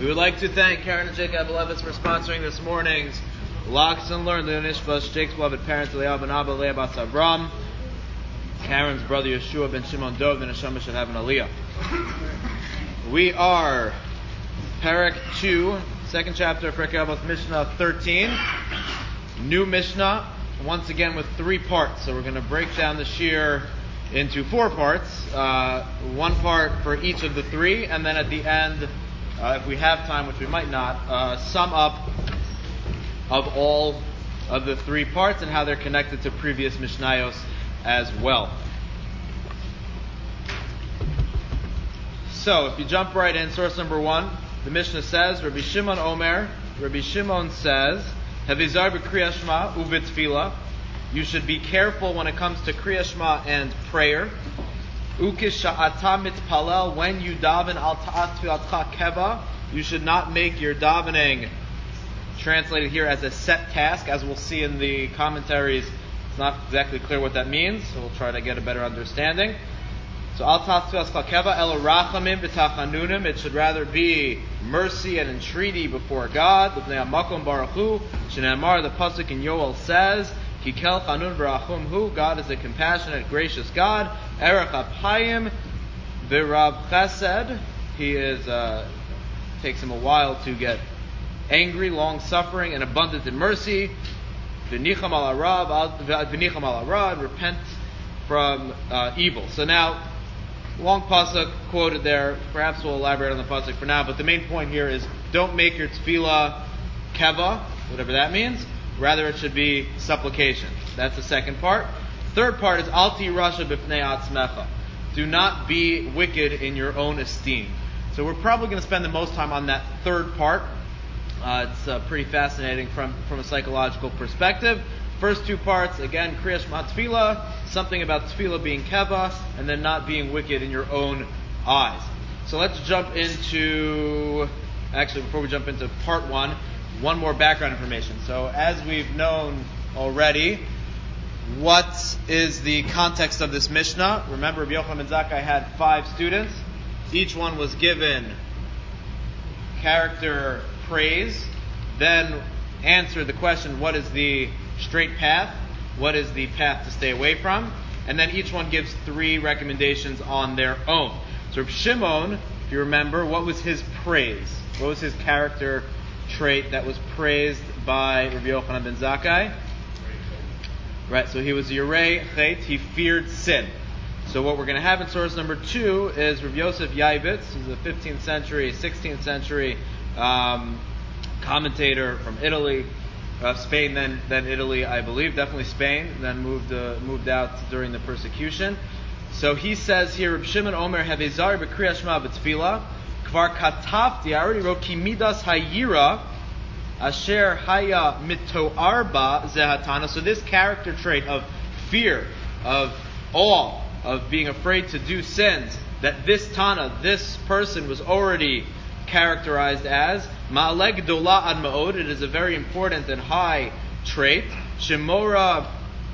We would like to thank Karen and Jacob Levis for sponsoring this morning's Locks and Learn the Nishvas, Jake's beloved parents, Leah ben Abba, Leah bas Avram, Karen's brother Yeshua ben Shimon Dov, the Neshama should have an Aliyah. We are Perek 2, second chapter of Perek Avos, Mishnah 13. New Mishnah, once again with 3 parts. So we're going to break down the shir into 4 parts. One part for each of the 3, and then at the end, if we have time, which we might not, sum up of all of the 3 parts and how they're connected to previous Mishnayos as well. So, if you jump right in, source number 1, the Mishnah says, Rabbi Shimon Omer, Rabbi Shimon says, Havizar b'kriyas shema u'b'tefillah. You should be careful when it comes to kriyas shema and prayer. Ukisha'ata mitpalel, when you daven al ta'at tfilatcha keva, you should not make your davening translated here as a set task. As we'll see in the commentaries, it's not exactly clear what that means, so we'll try to get a better understanding. So al ta'at tfilatcha keva el rachamim v'tachanunim, it should rather be mercy and entreaty before God. L'bnei hamakom baruch hu, shene'amar, the pasuk in Yoel says, Kikel chanun v'rachum hu, God is a compassionate, gracious God. Erech apayim v'rav chesed, he is takes him a while to get angry, long-suffering, and abundant in mercy. V'nicham al hara, and repent from evil. So now, long pasuk quoted there. Perhaps we'll elaborate on the pasuk for now, but the main point here is don't make your tefillah keva, whatever that means. Rather, it should be supplication. That's the second part. Third part is alti rasha b'pnei atzmecha. Do not be wicked in your own esteem. So we're probably going to spend the most time on that third part. It's pretty fascinating from a psychological perspective. First 2 parts, again, kriyas shema tefillah, something about tefillah being keva, and then not being wicked in your own eyes. So let's jump into, actually before we jump into part 1, one more background information. So as we've known already, what is the context of this Mishnah? Remember, Rabbi Yochanan ben Zakkai had 5 students. Each one was given character praise, then answered the question, what is the straight path? What is the path to stay away from? And then each one gives 3 recommendations on their own. So Rabbi Shimon, if you remember, what was his praise? What was his character trait that was praised by Rabbi Yochanan ben Zakkai? Right, so he was Yirei Chet, he feared sin. So what we're going to have in source number 2 is Rabbi Yosef Yaibitz, who's a 15th century, 16th century commentator from Italy, Spain, then Italy, I believe, definitely Spain, then moved out during the persecution. So he says here, Rabbi Shimon Omer Havizar b'kriyas shema b'tefillah, Kvar katafti, I already wrote, Ki midas hayira, asher haya mitoarba zehatana. So this character trait of fear, of awe, of being afraid to do sins, that this Tana, this person was already characterized as ma'aleg dola ad ma'od. It is a very important and high trait. Shemora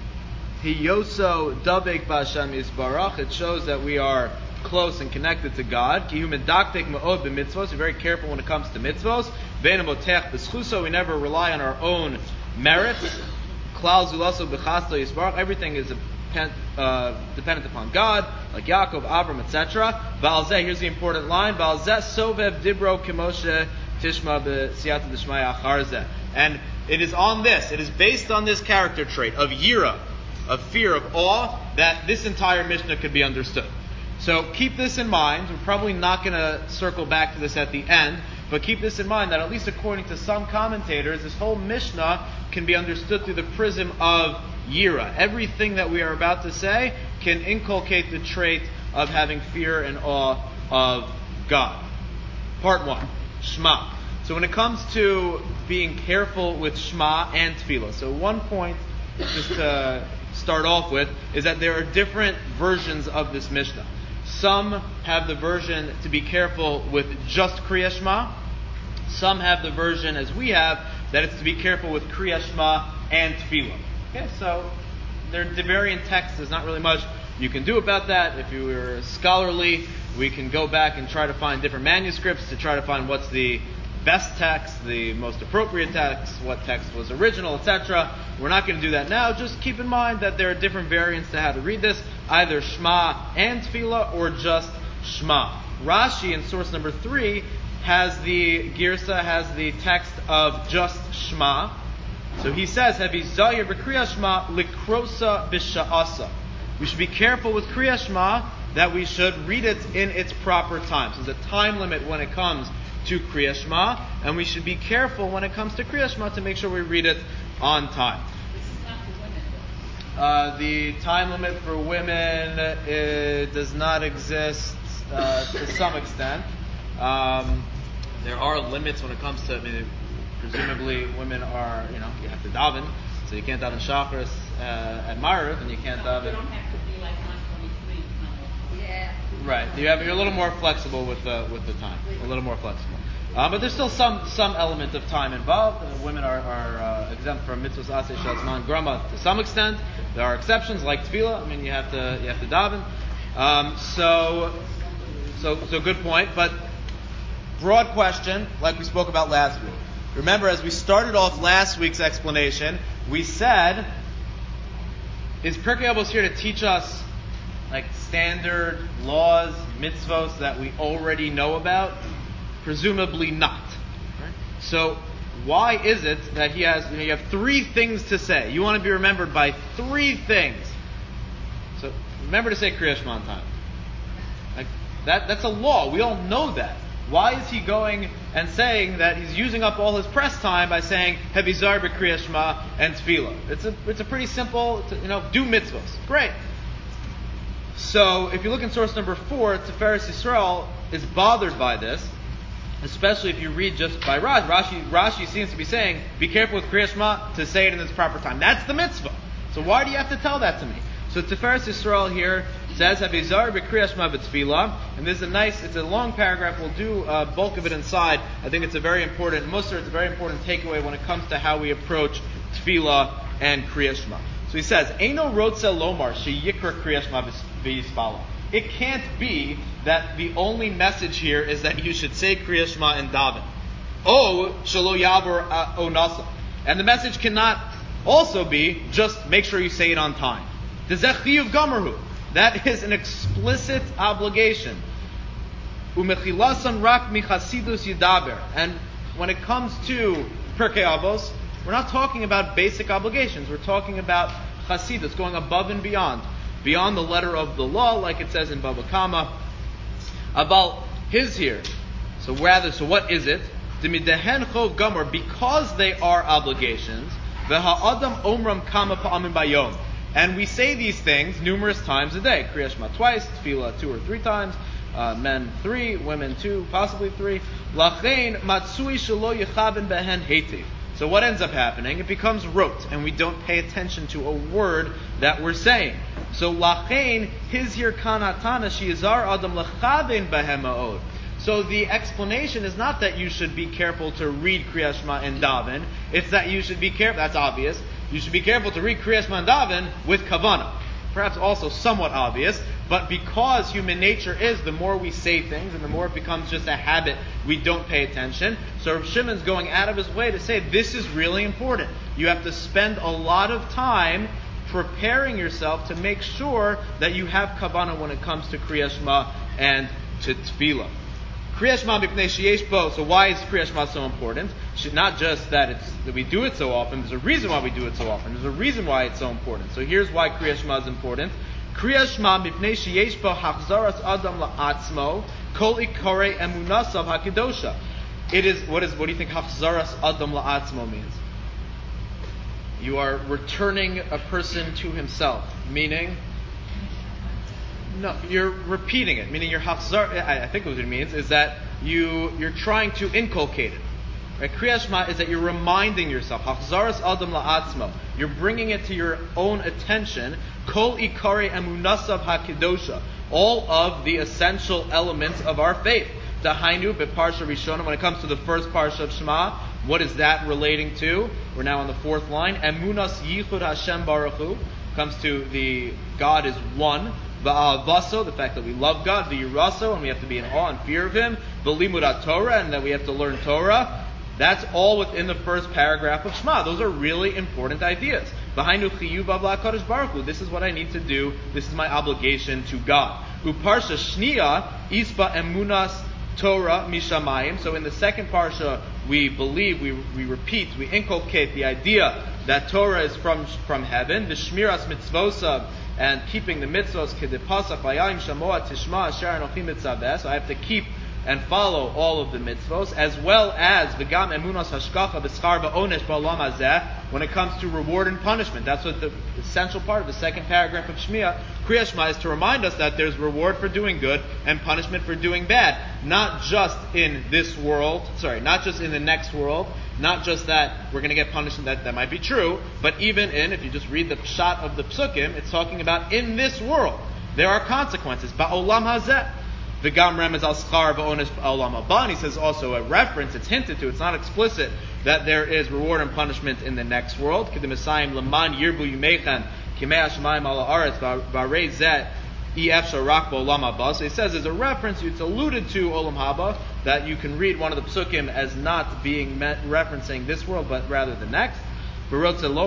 hiyoso davek b'Hashem yisbarach. It shows that we are close and connected to God. Ki hu medaktek ma'od b'mitzvos. We're very careful when it comes to mitzvos. Ve'enu motech b'schuso. We never rely on our own merits. Klal zulaso b'chasto yisbarach. Everything is dependent upon God, like Yaakov, Avram, etc. Ba'alzeh, here's the important line. Ba'alzeh sovev dibro kimoshe tishma b'siyata d'shmaya acharzeh. And it is on this, it is based on this character trait of yira, of fear, of awe, that this entire Mishnah could be understood. So keep this in mind. We're probably not going to circle back to this at the end, but keep this in mind that at least according to some commentators, this whole Mishnah can be understood through the prism of Yira. Everything that we are about to say can inculcate the trait of having fear and awe of God. Part 1, Shema. So when it comes to being careful with Shema and Tefillah, so one point just to start off with is that there are different versions of this Mishnah. Some have the version to be careful with just Kriyas Shema. Some have the version, as we have, that it's to be careful with Kriyas Shema and Tefillah. Okay, so they're variant texts. There's not really much you can do about that. If you were scholarly, we can go back and try to find different manuscripts to try to find what's the best text, the most appropriate text, what text was original, etc. We're not going to do that now. Just keep in mind that there are different variants to how to read this, either Shema and Tefillah or just Shema. Rashi in source number 3 has the text of just Shema. So he says, Hevi Zayir b'Kriyas Shema likrosa b'sha'asa. We should be careful with Kriyas Shema that we should read it in its proper time. So there's a time limit when it comes to Kriyas Shema, and we should be careful when it comes to Kriyas Shema to make sure we read it on time. This is not for women, though. The time limit for women does not exist to some extent. There are limits when it comes to, presumably women are, you have to daven, so you can't daven Shacharis at Ma'ariv, and you can't daven. You don't have to be like 123. Yeah. Right. You're a little more flexible with the time. A little more flexible. But there's still some element of time involved. Women are exempt from mitzvahs aseh shazman grama to some extent. There are exceptions like tefillah. You have to daven. So good point. But broad question, like we spoke about last week. Remember, as we started off last week's explanation, we said, is Pirkei Avos here to teach us like standard laws, mitzvos that we already know about? Presumably not. Right? So why is it that he has, you have 3 things to say. You want to be remembered by 3 things. So remember to say Kriyash Shema on time. Like that's a law. We all know that. Why is he going and saying that he's using up all his press time by saying Hevi Zayir b'Kriyas Shema and Tefillah? It's a pretty simple, do mitzvahs. Great. So if you look in source number 4, Tiferes Yisrael is bothered by this, especially if you read just by Rashi. Rashi seems to be saying, be careful with Kriyas Shema to say it in its proper time. That's the mitzvah. So why do you have to tell that to me? So Tiferes Yisrael here says, Hevi Zayir b'Kriyas Shema v'Tefillah, and this is it's a long paragraph. We'll do a bulk of it inside. I think it's a very important musar. It's a very important takeaway when it comes to how we approach Tefillah and Kriyas Shema. So he says, Eino rotze lomar sheyikra Kriyas Shema v'Yispala. It can't be that the only message here is that you should say Kriyas Shema and daven. O shelo yavor onasa. And the message cannot also be just make sure you say it on time. Dezechiyuv gamarhu. That is an explicit obligation. Umechilasan rak michasidus yidaber. And when it comes to Pirkei Avos, we're not talking about basic obligations. We're talking about chasidus, going above and beyond the letter of the law, like it says in Bava Kama. About his here. So what is it? Dimidehen chov gamar, because they are obligations. V'ha'adam omram kama pa'amim bayom. And we say these things numerous times a day. Kriyas Shema twice, Tefillah 2 or 3 times, men 3, women 2, possibly 3. Lachein matsui shelo yechaben behen hetiv. So what ends up happening? It becomes rote, and we don't pay attention to a word that we're saying. So lachein, his here kanatana sheyizar adam lechaben behem ma'od. So the explanation is not that you should be careful to read Kriyas Shema and daven. It's that you should be careful. That's obvious. You should be careful to read Kriyas Shema and daven with kavanah. Perhaps also somewhat obvious, but because human nature is, the more we say things and the more it becomes just a habit, we don't pay attention. So Rav Shimon's going out of his way to say this is really important. You have to spend a lot of time preparing yourself to make sure that you have kavanah when it comes to Kriyas Shema and to Tefillah. Kriyas Shema b'pnei sheyesh bo. So why is Kriyas Shema so important? Not just that we do it so often. There's a reason why we do it so often. There's a reason why it's so important. So here's why Kriyas Shema is important. Kriyas Shema b'pnei sheyesh bo hachzaras adam la'atzmo kol ikare emunasav hakidosha. It is what do you think hachzaras adam la'atzmo means? You are returning a person to himself, meaning. No, you're repeating it. Meaning your hachzar. I think what it means is that you're trying to inculcate it. Right? Kriyas Shema is that you're reminding yourself. Hachzaras adam la'atzmo. You're bringing it to your own attention. Kol ikare emunasav hakidosha. All of the essential elements of our faith. Dahainu beparsha rishona. When it comes to the first parsha of Shema, what is that relating to? We're now on the 4th line. Emunas yichud Hashem baruch hu. Comes to the God is one. Va'avaso, the fact that we love God, v'yiraso, and we have to be in awe and fear of Him, v'limudat Torah, and that we have to learn Torah. That's all within the first paragraph of Shema. Those are really important ideas. This is what I need to do. This is my obligation to God. Uparsha shniya isba emunas Torah mishamayim. So in the second parsha, we believe, we repeat, we inculcate the idea that Torah is from heaven. V'shmiras mitzvosav, and keeping the mitzvos kedipasach vayayim shamoa tishma asher anochi mitzaveh. So I have to keep and follow all of the mitzvos, as well as v'gam emunas hashkacha b'schar v'onesh ba'olam hazeh, when it comes to reward and punishment. That's what the essential part of the second paragraph of Kriya Shema is, to remind us that there's reward for doing good and punishment for doing bad. Not just in this world, not just in the next world, not just that we're going to get punished, that might be true, but even in, if you just read the pshat of the psukim, it's talking about in this world. There are consequences. Ba'olam hazeh. V'gam remez al schar v'onesh ba'olam haba. And he says also a reference, it's hinted to, it's not explicit, that there is reward and punishment in the next world. K'dim esayim l'man yirbu yumeichem kimei hashemayim ala aretz v'arei zeh efshar rak ba'olam haba. So he says there's a reference, it's alluded to olam haba, that you can read one of the psukim as not being referencing this world, but rather the next. Because of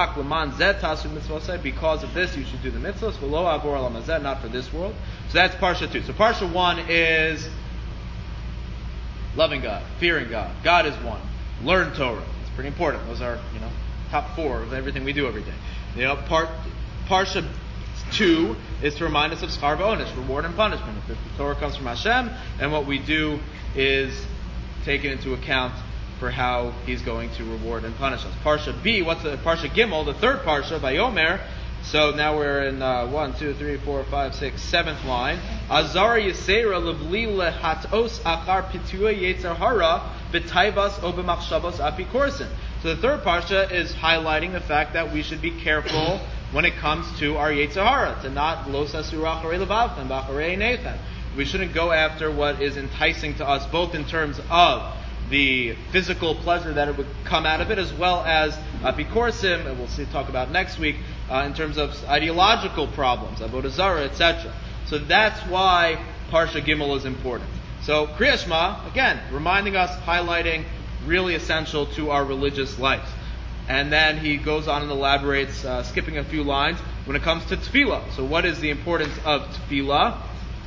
this, you should do the mitzvahs. Not for this world. So that's Parsha 2. So Parsha 1 is loving God, fearing God. God is one. Learn Torah. It's pretty important. Those are, top 4 of everything we do every day. Parsha 2 is to remind us of schar v'onesh, reward and punishment. If the Torah comes from Hashem, and what we do is taken into account for how He's going to reward and punish us. Parsha B, Parsha Gimel, the third Parsha, Vayomer. So now we're in 1, 2, 3, 4, 5, 6, 7th line. Azar Yisera Levli Lehatos Achar Pitua Yetzer Hara B'Taivas O B'Machshavos Apikorsin. So the third Parsha is highlighting the fact that we should be careful when it comes to our Yetzer Hara, to not Lo Sasura Acharei Levavchem B'Acharei Einechem. We shouldn't go after what is enticing to us, both in terms of the physical pleasure that it would come out of it, as well as apikorsim, and we'll talk about next week, in terms of ideological problems, avodah zarah, etc. So that's why Parsha Gimel is important. So Kriya Shema, again, reminding us, highlighting, really essential to our religious life. And then he goes on and elaborates, skipping a few lines, when it comes to tefillah. So what is the importance of tefillah?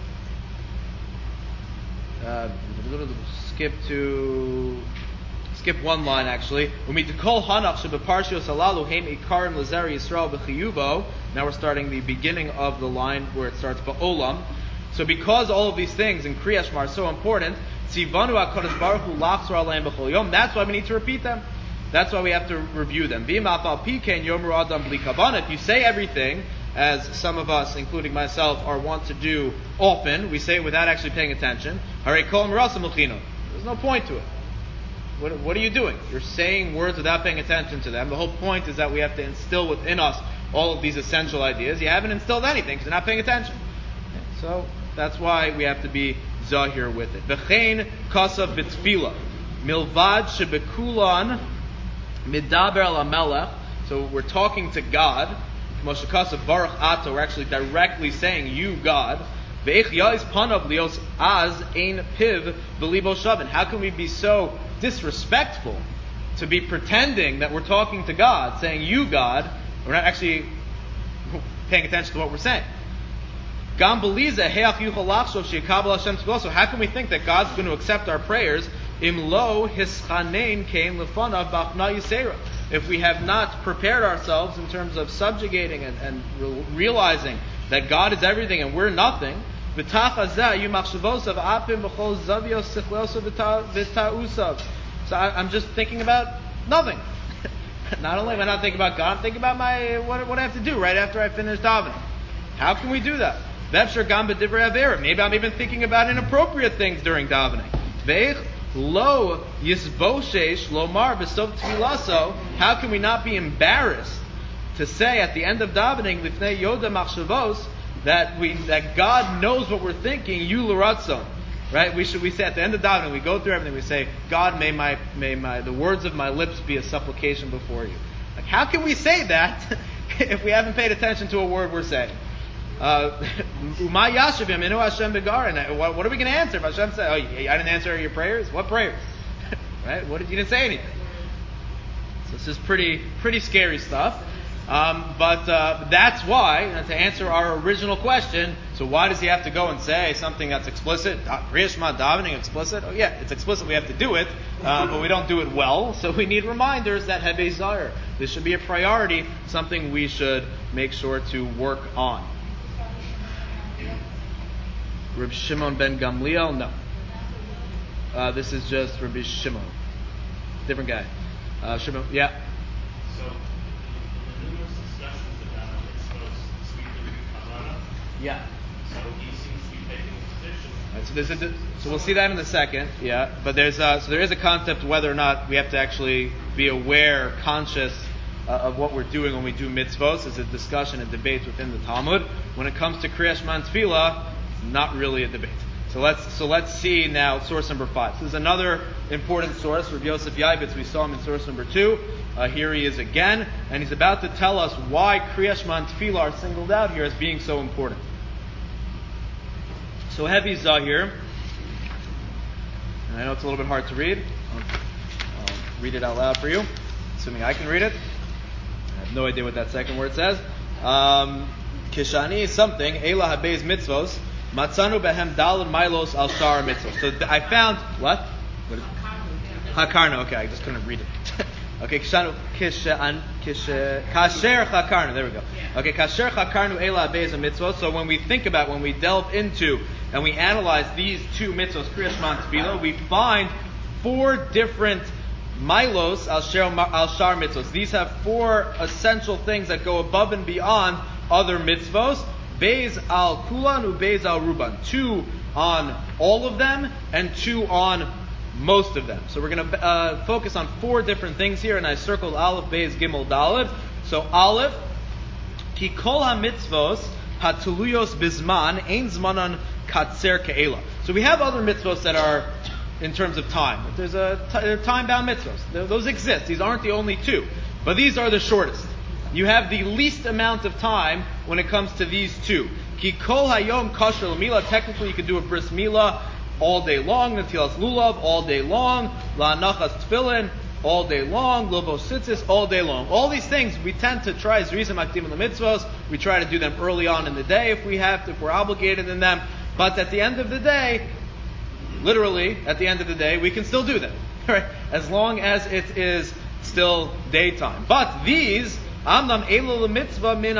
Skip one line actually. Now we're starting the beginning of the line where it starts ba'olam. So because all of these things in Kriya Shema are so important, that's why we need to repeat them. That's why we have to review them. If you say everything, as some of us, including myself, are wont to do often, we say it without actually paying attention. There's no point to it. What are you doing? You're saying words without paying attention to them. The whole point is that we have to instill within us all of these essential ideas. You haven't instilled anything because you're not paying attention. So that's why we have to be zahir with it. V'chein kasav b'tfila milvad shebekulan midaber al hamelech. So we're talking to God. Moshe Kasav Baruch Ato, we're actually directly saying, you, God. How can we be so disrespectful to be pretending that we're talking to God, saying, you, God? We're not actually paying attention to what we're saying. So how can we think that God's going to accept our prayers if we have not prepared ourselves in terms of subjugating and realizing that God is everything and we're nothing? So I'm just thinking about nothing. Not only am I not thinking about God, I'm thinking about what I have to do right after I finish davening. How can we do that? Maybe I'm even thinking about inappropriate things during davening. How can we not be embarrassed to say at the end of davening that God knows what we're thinking? You l'ratzon, right? We say at the end of davening, we go through everything. We say, God, may the words of my lips be a supplication before you. Like, how can we say that if we haven't paid attention to a word we're saying? Umay yashivim inu Hashem begarin. What are we going to answer if Hashem says, "Oh, I didn't answer your prayers"? What prayers? Right? You didn't say anything. So this is pretty scary stuff. But that's why, to answer our original question, so why does he have to go and say something that's explicit? Kriya Shema davening explicit? Oh yeah, it's explicit, we have to do it, but we don't do it well, so we need reminders that Heve Zayir. This should be a priority, something we should make sure to work on. Reb Shimon ben Gamliel? No. This is just Rabbi Shimon. Different guy. Shimon, yeah. So, in the numerous discussions about mitzvos speaking of Kavanah, yeah. So he seems to be taking a position. Right, so we'll see that in a second, yeah. But there is a concept whether or not we have to actually be aware, conscious of what we're doing when we do mitzvos. It's a discussion, a debate within the Talmud. When it comes to Kriya Shema and Tefillah, not really a debate. So let's see now source number 5. So this is another important source. Rabbi Yosef Yaibitz, we saw him in source number 2. Here he is again, and he's about to tell us why Kriya Shema and Tefillah are singled out here as being so important. So Hevi Zahir, and I know it's a little bit hard to read. I'll read it out loud for you, assuming I can read it. I have no idea what that second word says. Kishani is something, Eila Habez Mitzvos, Matzanu behem dalad milos al shar mitzvos. So I found what? What is it? Hakarna. Okay, I just couldn't read it. Okay, kasher chakarnu. There we go. Okay, kasher chakarnu ela beis mitzvos. So when we think about, when we delve into and we analyze these two mitzvos, Kriya Shema and Tefillah, we find 4 different milos al shar mitzvos. These have 4 essential things that go above and beyond other mitzvos. Beis al kulan u beis al ruban. 2 on all of them and 2 on most of them. So we're going to focus on 4 different things here, and I circled Aleph, Beis, Gimel, Daled. So Aleph, ki kol ha-mitzvos hatuluyos bizman ein zmanan katzer ke'ela. So we have other mitzvos that are in terms of time. There's time-bound mitzvos. Those exist. These aren't the only 2, but these are the shortest. You have the least amount of time when it comes to these 2. Ki kol hayom kasher l'mila. Technically, you can do a bris milah all day long, Netilas Lulav all day long, La'anachas Tefillin all day long, Lobos Tzitzis all day long. All these things we tend to try Zrizim Akdim Mitzvos. We try to do them early on in the day if we're obligated in them. But at the end of the day, literally at the end of the day, we can still do them, right? As long as it is still daytime. But these Amnam Elo Mitzvah min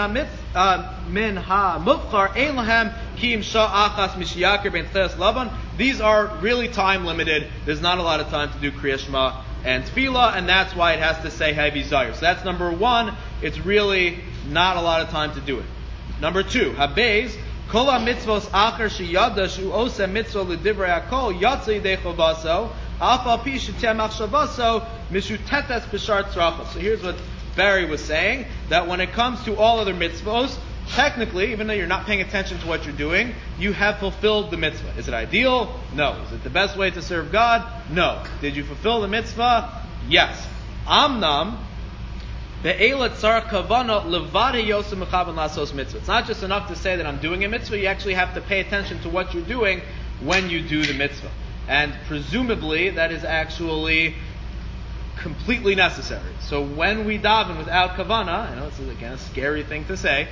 ha-mufchar ein lahem ki im sha'achas mishiyakir ben tches lavan. These are really time limited. There's not a lot of time to do Kriya Shema and Tefillah, and that's why it has to say Hevi Zayir. So that's number 1. It's really not a lot of time to do it. Number 2, Habez kol ha-mitzvos acher sheyada shu oseh mitzvah l'divrei hakol yatsa yidei chovaso af al pi sheteh machshavaso mishutetes b'shar tzrachos. So here's what Barry was saying, that when it comes to all other mitzvos, technically, even though you're not paying attention to what you're doing, you have fulfilled the mitzvah. Is it ideal? No. Is it the best way to serve God? No. Did you fulfill the mitzvah? Yes. Amnam, be'elat tzar kavana levade yosem mechavan lasos mitzvah. It's not just enough to say that I'm doing a mitzvah, you actually have to pay attention to what you're doing when you do the mitzvah. And presumably, that is actually completely necessary. So when we daven without kavana, I know this is again a scary thing to say,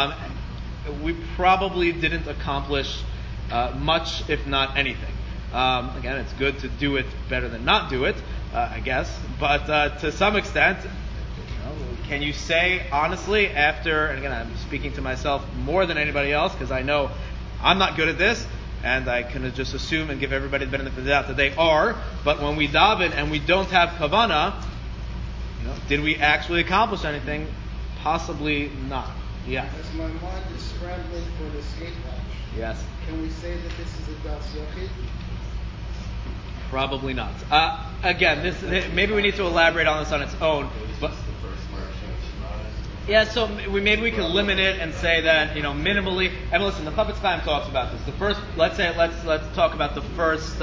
we probably didn't accomplish much, if not anything. Again, it's good to do it better than not do it, I guess. But to some extent, can you say honestly after? And again, I'm speaking to myself more than anybody else because I know I'm not good at this. And I can just assume and give everybody the benefit of the doubt that they are. But when we daven and we don't have kavana, did we actually accomplish anything? Possibly not. Yeah. As my mind is scrambling for the skate watch. Yes. Can we say that this is a das yochid? Probably not. Again, maybe we need to elaborate on this on its own. But yeah, so maybe we can limit it and say that minimally. And listen, the Chafetz Chaim talks about this. The first, let's talk about the first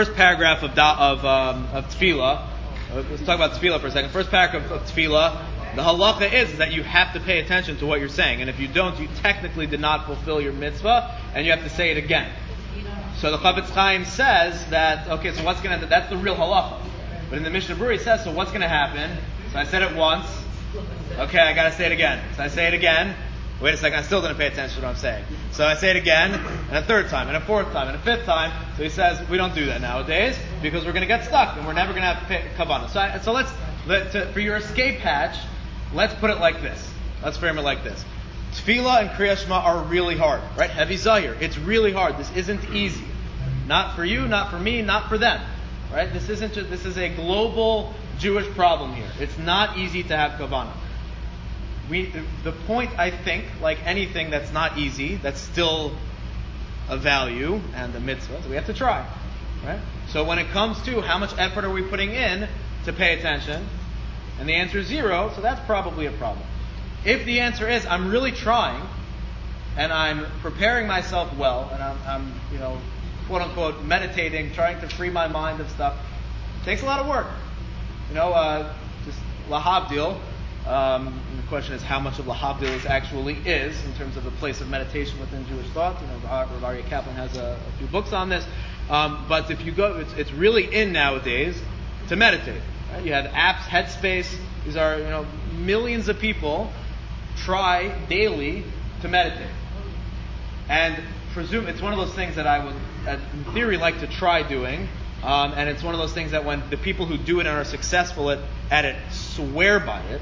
paragraph of Tefillah. Let's talk about Tefillah for a second. First paragraph of Tefillah. The halacha is that you have to pay attention to what you're saying, and if you don't, you technically did not fulfill your mitzvah, and you have to say it again. So the Chavetz Chaim says that, okay, so what's going to, that's the real halacha. But in the Mishnah Berurah, he says, so what's going to happen? So I said it once. Okay, I got to say it again. So I say it again. Wait a second, I still didn't pay attention to what I'm saying. So I say it again, and a third time, and a fourth time, and a fifth time. So he says, we don't do that nowadays, because we're going to get stuck, and we're never going to have to pay kavanah. So for your escape hatch, let's put it like this. Let's frame it like this. Tefillah and Kriyat Shema are really hard, right? Heavy Zahir. It's really hard. This isn't easy. Not for you, not for me, not for them. Right? This is a global Jewish problem here. It's not easy to have kavanah. The point, I think, like anything that's not easy, that's still a value and a mitzvah, so we have to try. Right? So when it comes to how much effort are we putting in to pay attention, and the answer is 0, so that's probably a problem. If the answer is I'm really trying, and I'm preparing myself well, and I'm quote unquote meditating, trying to free my mind of stuff, it takes a lot of work. Just lahavdil. The question is how much of lahavdil actually is in terms of the place of meditation within Jewish thought. Rav Aryeh Kaplan has a few books on this. But if you go, it's really in nowadays to meditate. Right? You have apps, Headspace. These are millions of people try daily to meditate, and presume it's one of those things that I would, in theory, like to try doing. And it's one of those things that when the people who do it and are successful at it swear by it.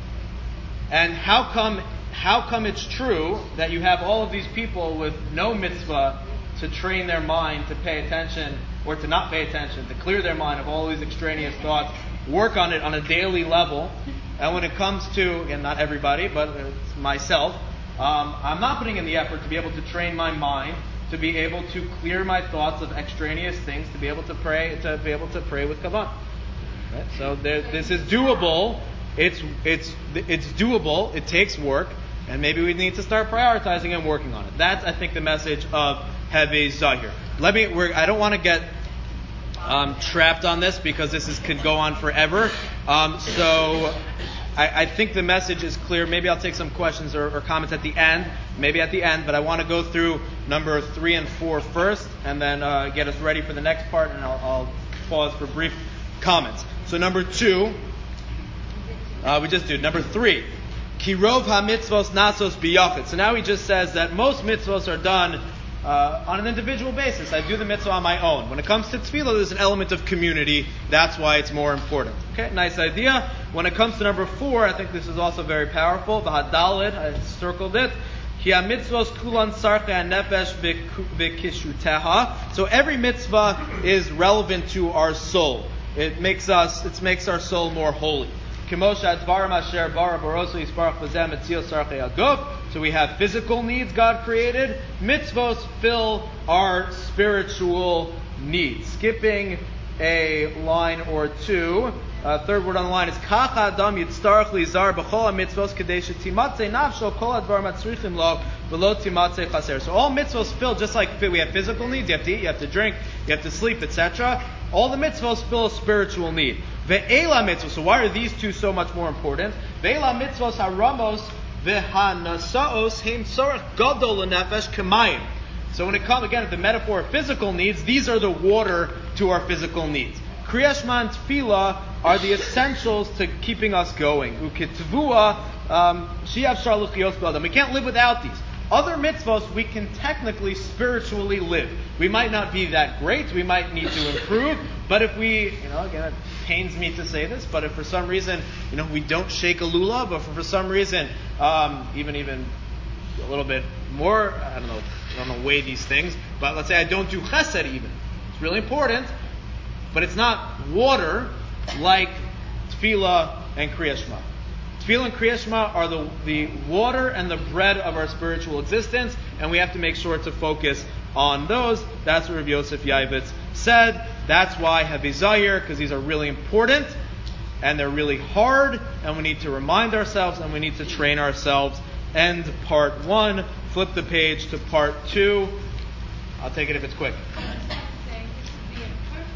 And how come it's true that you have all of these people with no mitzvah to train their mind to pay attention or to not pay attention, to clear their mind of all these extraneous thoughts, work on it on a daily level. And when it comes to, again, not everybody, but it's myself, I'm not putting in the effort to be able to train my mind, to be able to clear my thoughts of extraneous things, to be able to pray with kavanah. Right? So this is doable. It's doable. It takes work, and maybe we need to start prioritizing and working on it. That's, I think, the message of Heavy Zahir. I don't want to get trapped on this because could go on forever. So I think the message is clear. Maybe I'll take some questions or comments at the end. But I want to go through number 3 and 4 first, and then get us ready for the next part, and I'll pause for brief comments. So number 2, we just did. Number 3, Kirov ha-mitzvos nasos biyachid. So now he just says that most mitzvos are done on an individual basis. I do the mitzvah on my own. When it comes to tefillah, there's an element of community. That's why it's more important. Okay, nice idea. When it comes to number 4, I think this is also very powerful. The Hadalid, I circled it. Ki ha-mitzvos kulan sarche ha-nefesh v'kishuteha. So every mitzvah is relevant to our soul. It makes our soul more holy. So we have physical needs God created. Mitzvos fill our spiritual needs. Skipping a line or 2. Third word on the line is Kach Adam Yitztarach Lizar B'chol HaMitzvos Kadei Shetimatzei Nafsho Kol HaDvar Matzrichim Lo V'lo Timatzei Chaser. So all mitzvos fill, just like we have physical needs. You have to eat, you have to drink, you have to sleep, etc. All the mitzvos fill a spiritual need. Ve'ela mitzvos. So why are these two so much more important? Ve'ela mitzvos haramos v'hanasaos heim tzorach gadol l'nefesh k'mayim. So when it comes, again, to the metaphor of physical needs, these are the water to our physical needs. Kriyat Shema and Tefillah are the essentials to keeping us going. Uketvua shi'af shar l'chiyos b'adam. We can't live without these. Other mitzvahs, we can technically, spiritually live. We might not be that great. We might need to improve. But if we, again, it pains me to say this, but if for some reason, we don't shake a lulav, but for some reason, even a little bit more, I don't weigh these things, but let's say I don't do chesed even. It's really important, but it's not water like tefillah and Kriyat Shema. Tefillah and Kriyat Shema are the water and the bread of our spiritual existence, and we have to make sure to focus on those. That's what Rabbi Yosef Yaivitz said. That's why Heavy Zahir, because these are really important, and they're really hard, and we need to remind ourselves, and we need to train ourselves. End part 1. Flip the page to part 2. I'll take it if it's quick.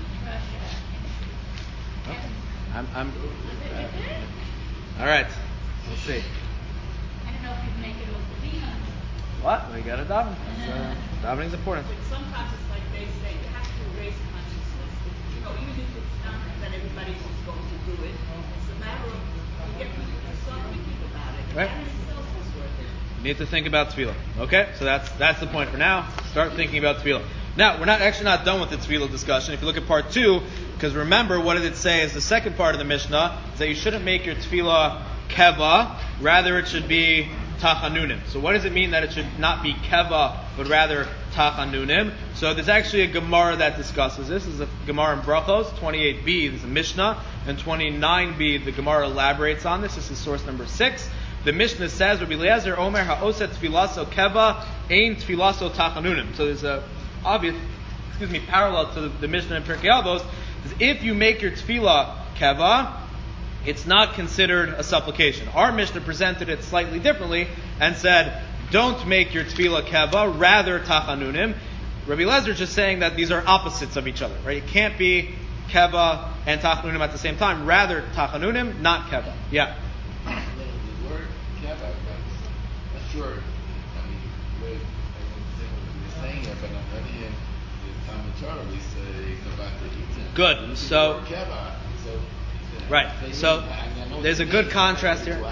All right. We'll see. I don't know if you make it over the What? We got to daven. Davening is important. But sometimes it's like they say, you have to raise consciousness. Even if it's not that everybody's just going to do it, it's a matter of you get people to start thinking about it. Right. That in itself is worth it. You need to think about tefillah. Okay, so that's the point for now. Start thinking about tefillah. Now, we're not done with the tefillah discussion. If you look at part 2, because remember, what did it say as the second part of the Mishnah? Is that you shouldn't make your tefillah keva, rather it should be tachanunim. So what does it mean that it should not be keva, but rather tachanunim? So there's actually a Gemara that discusses this. This is a Gemara in Brachos, 28b, this is a Mishnah, and 29b, the Gemara elaborates on this. This is source number 6. The Mishnah says, Rabbi Eliezer Omer ha'oset tfilaso keva, ein tfilaso tachanunim. So there's a obvious, parallel to the Mishnah in Pirkei Avos. If you make your tefillah keva, it's not considered a supplication. Our Mishnah presented it slightly differently and said, don't make your tefillah keva, rather tachanunim. Rabbi Eliezer is just saying that these are opposites of each other, right? It can't be keva and tachanunim at the same time. Rather tachanunim, not keva. Yeah. The word keva, that's sure. I mean, the way everyone's saying it, but on the other hand, the Talmud Torah we say about the eating. Good. So. Keva. Right. So there's a good contrast here.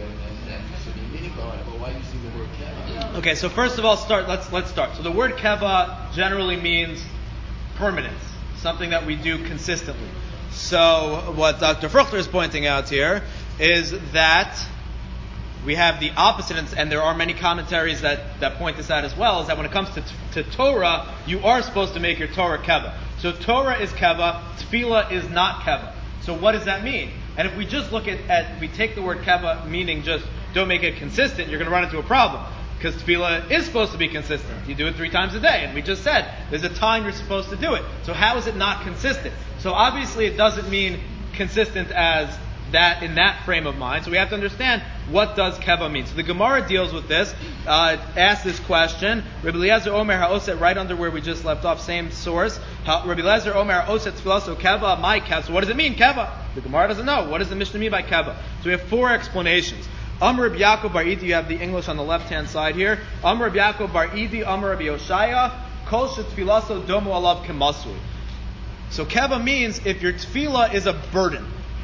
Okay, so first of all, let's start. So the word keva generally means permanence, something that we do consistently. So what Dr. Fruchter is pointing out here is that we have the opposite, and there are many commentaries that point this out as well, is that when it comes to Torah, you are supposed to make your Torah keva. So Torah is keva, tefillah is not keva. So what does that mean? And if we just look at we take the word keva, meaning just don't make it consistent, you're going to run into a problem. Because tefillah is supposed to be consistent. You do it 3 times a day. And we just said, there's a time you're supposed to do it. So how is it not consistent? So obviously it doesn't mean consistent as that in that frame of mind. So we have to understand, what does keva mean? So the Gemara deals with this, asks this question. Rabbi Eliezer Omer ha'oset, right under where we just left off, same source. Rabbi Eliezer Omer ha'oset tfilaso keva, my keva. So what does it mean, keva? The Gemara doesn't know. What does the Mishnah mean by keva? So we have 4 explanations. Amr Rabbi Yaakov Bar Idi, you have the English on the left-hand side here. Amr Rabbi Yaakov Bar Idi, Amr Rabbi Yoshaya, Kol shetfilaso domo alav kemasui. So keva means if your tefillah is a burden.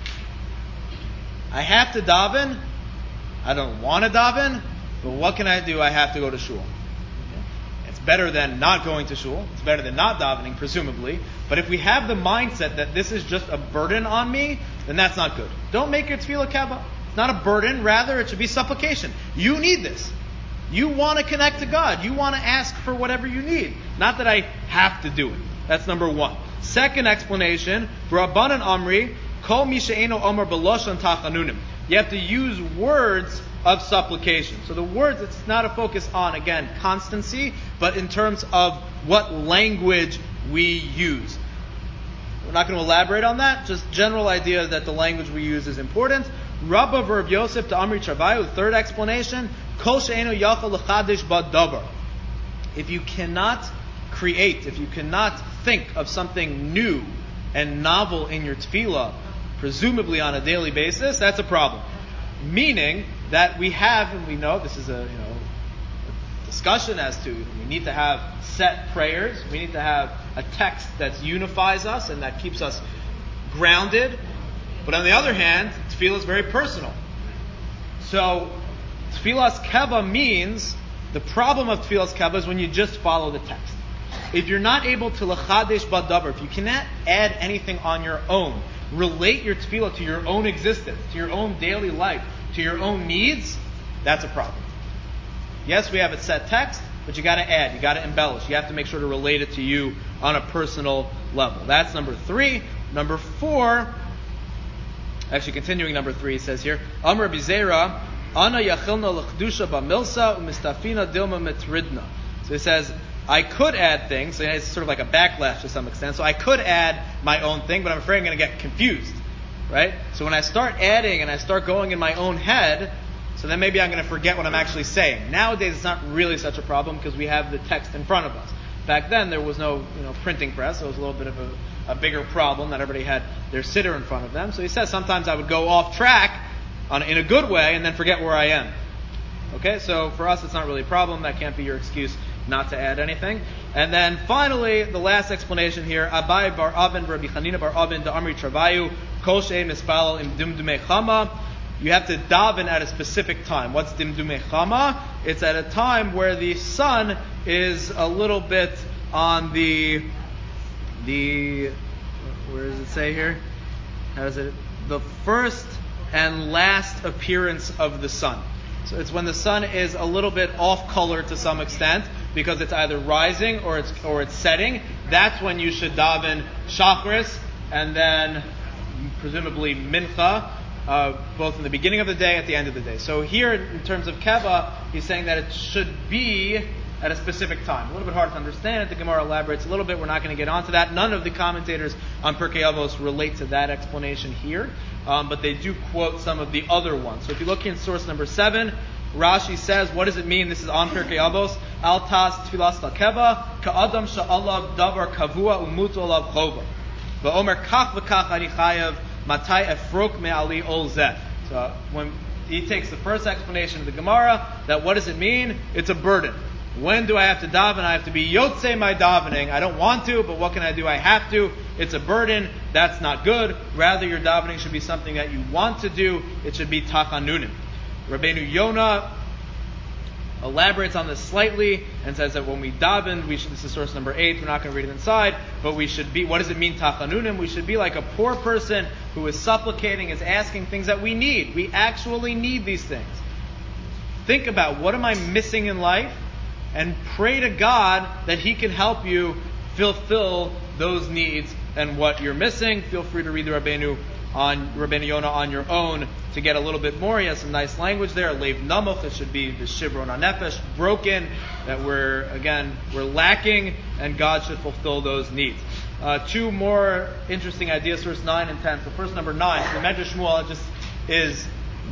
I have to daven. I don't want to daven, but what can I do? I have to go to shul. It's better than not going to shul. It's better than not davening, presumably. But if we have the mindset that this is just a burden on me, then that's not good. Don't make your tefillah keva. It's not a burden. Rather, it should be supplication. You need this. You want to connect to God. You want to ask for whatever you need. Not that I have to do it. That's number 1. Second explanation, Rabbanan Amri, Kol mi she'eno omer b'loshan tachanunim. You have to use words of supplication. So the words, it's not a focus on, again, constancy, but in terms of what language we use. We're not going to elaborate on that. Just general idea that the language we use is important. Rabba verb Yosef to Amri Travayu, third explanation, Kol she'eno yachal l'chadesh ba'davar. If you cannot create, if you cannot think of something new and novel in your tefillah, presumably on a daily basis, that's a problem. Meaning that we have, and we know this is a discussion as to we need to have set prayers, we need to have a text that unifies us and that keeps us grounded. But on the other hand, tefillah is very personal. So tefillah's keva means, the problem of tefillah's keva is when you just follow the text. If you're not able to lechadesh badavar, if you cannot add anything on your own, relate your tefillah to your own existence, to your own daily life, to your own needs, that's a problem. Yes, we have a set text, but you got to add, you got to embellish, you have to make sure to relate it to you on a personal level. That's number 3. Number 4, actually continuing number 3, it says here, Amr Bizera, Ana yachilna l'chdusha b'milsa u'mistafina dilma mitridna. So it says, I could add things, so it's sort of like a backlash to some extent. So I could add my own thing, but I'm afraid I'm going to get confused, right? So when I start adding and I start going in my own head, so then maybe I'm going to forget what I'm actually saying. Nowadays, it's not really such a problem because we have the text in front of us. Back then, there was no printing press, so it was a little bit of a bigger problem that everybody had their sitter in front of them. So he says sometimes I would go off track in a good way and then forget where I am. Okay, so for us it's not really a problem. That can't be your excuse not to add anything. And then finally, the last explanation here, Abai bar Avin, Rabbi Chanina bar Avin, da Amri Travayu, Kol She'en Mispalel im Dimdume Chama. You have to daven at a specific time. What's Dimdume Chama? It's at a time where the sun is a little bit on the where does it say here? How does it? The first and last appearance of the sun. So it's when the sun is a little bit off color to some extent because it's either rising or it's setting. That's when you should daven Shachris and then presumably Mincha, both in the beginning of the day, at the end of the day. So here, in terms of Keva, he's saying that it should be at a specific time. A little bit hard to understand. The Gemara elaborates a little bit. We're not going to get onto that. None of the commentators on Pirkei Avos relate to that explanation here, but they do quote some of the other ones. So if you look in source number 7, Rashi says, what does it mean? This is on Pirkei Avos. Al tas tfilas lakeva ka'adam sha'alav davar kavua umutu alav chova. Va'omer kach v'kach ani chayav matai efrok me'ali ol zeh. So when he takes the first explanation of the Gemara, that what does it mean? It's a burden. When do I have to daven? I have to be yotzei my davening. I don't want to, but what can I do? I have to. It's a burden. That's not good. Rather, your davening should be something that you want to do. It should be tachanunim. Rabbeinu Yonah elaborates on this slightly and says that when we daven, this is source number 8, we're not going to read it inside, but we should be, what does it mean, tachanunim? We should be like a poor person who is supplicating, is asking things that we need. We actually need these things. Think about, what am I missing in life? And pray to God that He can help you fulfill those needs and what you're missing. Feel free to read the Rabbeinu Yonah on your own to get a little bit more. He has some nice language there. Leiv namuch, it should be the shivron hanefesh, broken, that we're lacking, and God should fulfill those needs. Two more interesting ideas, verse 9 and 10. So first, number 9, the Medrash Shmuel just is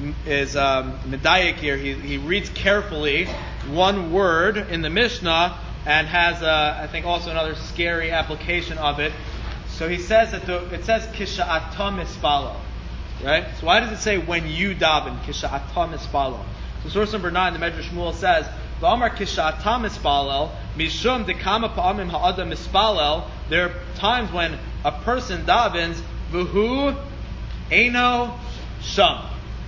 medayik here. He reads carefully one word in the Mishnah and has, I think, also another scary application of it. So he says that it says kisha'atam mispalo, right? So why does it say when you daven kisha'atam mispalo? So source number 9, the Medrash Shmuel says, "V'amar kisha'atam mispalo mishum dekama pa'amim ha'adam mispalel." There are times when a person davens v'hu eino sham,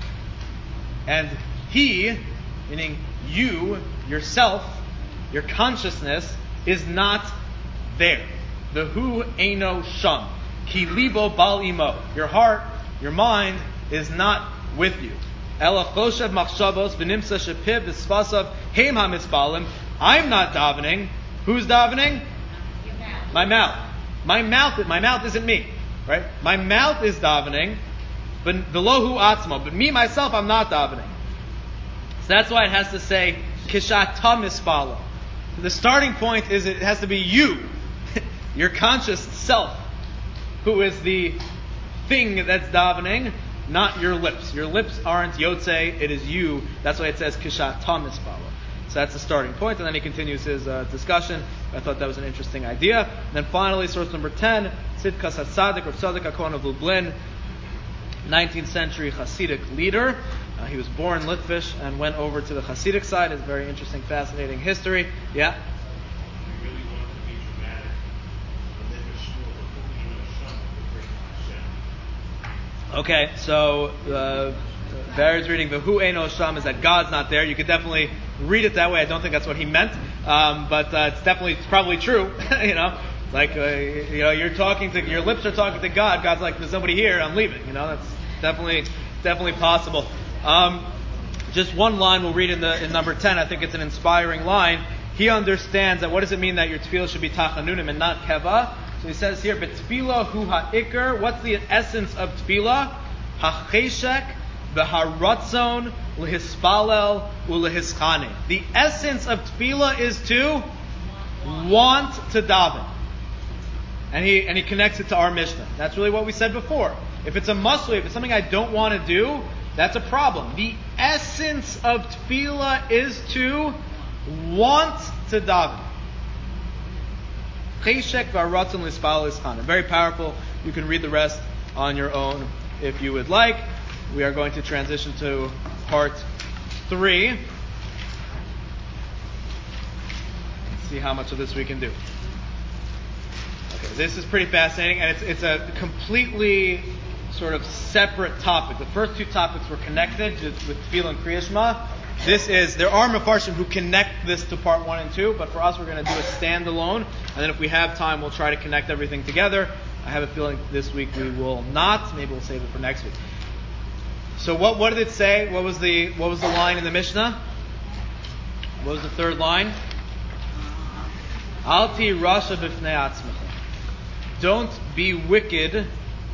and he, meaning you, yourself, your consciousness, is not there. The hu eino sham. Ki libo bal imo. Your heart, your mind is not with you. Ela choshev machshavos v'nimsa shepiv v'svasav heim hamitzbalim. I'm not davening. Who's davening? Your mouth. My mouth. My mouth isn't me, right? My mouth is davening, but v'lohu atzmo. But me, myself, I'm not davening. So that's why it has to say kishatam mispalo. The starting point is it has to be you, your conscious self, who is the thing that's davening, not your lips. Your lips aren't yotzei, it is you. That's why it says kishatam mispalo. So that's the starting point, and then he continues his discussion. I thought that was an interesting idea. And then finally, source number 10, Tzidkas HaTzadik, Rav Tzadik HaKohen of Lublin, 19th century Hasidic leader. He was born Litvish and went over to the Hasidic side. It's a very interesting, fascinating history. Yeah? We really wanted to be dramatic. The Midrash Shmuel, the Hu Eino Sham, the great Hashem. Okay, so Barry's reading the Hu Eino Sham is that God's not there. You could definitely read it that way. I don't think that's what he meant, but it's probably true. Like your lips are talking to God. God's like, there's nobody here. I'm leaving. That's definitely possible. Just one line we'll read in number 10. I think it's an inspiring line. He understands that what does it mean that your tefillah should be tachanunim and not keva? So he says here, "B'tefillah hu ha'ikar." What's the essence of tefillah? Ha'cheshek v'haratzon lehispalel ulehischane. The essence of tefillah is to want to daven. And he connects it to our Mishnah. That's really what we said before. If it's a musli, if it's something I don't want to do, that's a problem. The essence of tefillah is to want to daven. Cheshek v'haratzon lehispalel ulehischane. Very powerful. You can read the rest on your own if you would like. we are going to transition to part 3. Let's see how much of this we can do. Okay, this is pretty fascinating, and it's a completely sort of separate topic. The first 2 topics were connected with Tefillah and Kriyas Shema. There are Mefarshim who connect this to part 1 and 2, but for us we're going to do a standalone, and then if we have time we'll try to connect everything together. I have a feeling this week we will not. Maybe we'll save it for next week. So what did it say? What was the line in the Mishnah? What was the third line? Alti rasha b'fnei atzmecha. Don't be wicked.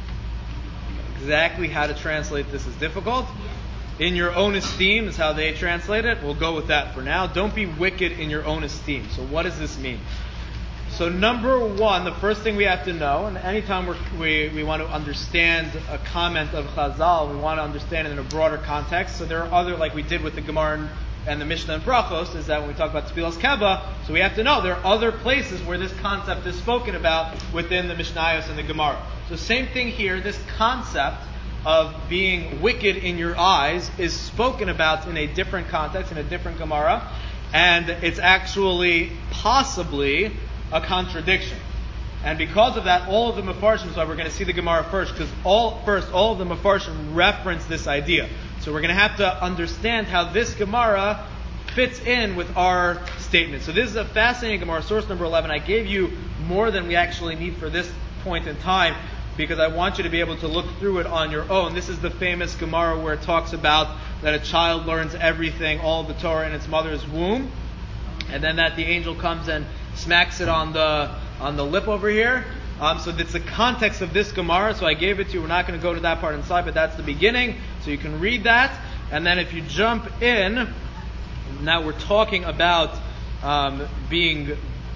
Exactly how to translate this is difficult. In your own esteem is how they translate it. We'll go with that for now. Don't be wicked in your own esteem. So what does this mean? So number 1, the first thing we have to know, and anytime we want to understand a comment of Chazal, we want to understand it in a broader context. So there are other, like we did with the Gemara and the Mishnah and Brachos, is that when we talk about Tefillas Keva, so we have to know there are other places where this concept is spoken about within the Mishnayos and the Gemara. So same thing here, this concept of being wicked in your eyes is spoken about in a different context, in a different Gemara, and it's actually possibly a contradiction. And because of that, all of the Mefarshim, so we're going to see the Gemara first, because all of the Mefarshim reference this idea. So we're going to have to understand how this Gemara fits in with our statement. So this is a fascinating Gemara, source number 11. I gave you more than we actually need for this point in time, because I want you to be able to look through it on your own. This is the famous Gemara where it talks about that a child learns everything, all of the Torah in its mother's womb, and then that the angel comes and smacks it on the lip over here. So that's the context of this Gemara. So I gave it to you. We're not going to go to that part inside, but that's the beginning. So you can read that. And then if you jump in, now we're talking about being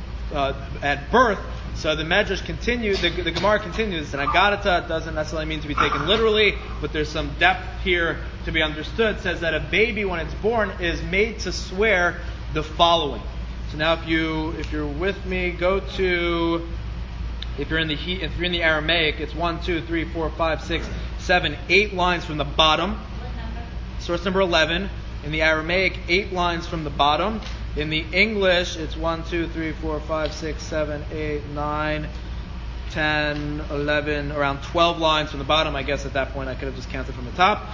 at birth. So the Medrash continues, the Gemara continues, and Agadata doesn't necessarily mean to be taken literally, but there's some depth here to be understood. It says that a baby, when it's born, is made to swear the following. So now if you're with me, go to, if you're in the Aramaic, it's 1, 2, 3, 4, 5, 6, 7, 8 lines from the bottom. What number? Source number 11. In the Aramaic, 8 lines from the bottom. In the English, it's 1, 2, 3, 4, 5, 6, 7, 8, 9, 10, 11, around 12 lines from the bottom. I guess at that point I could have just counted from the top.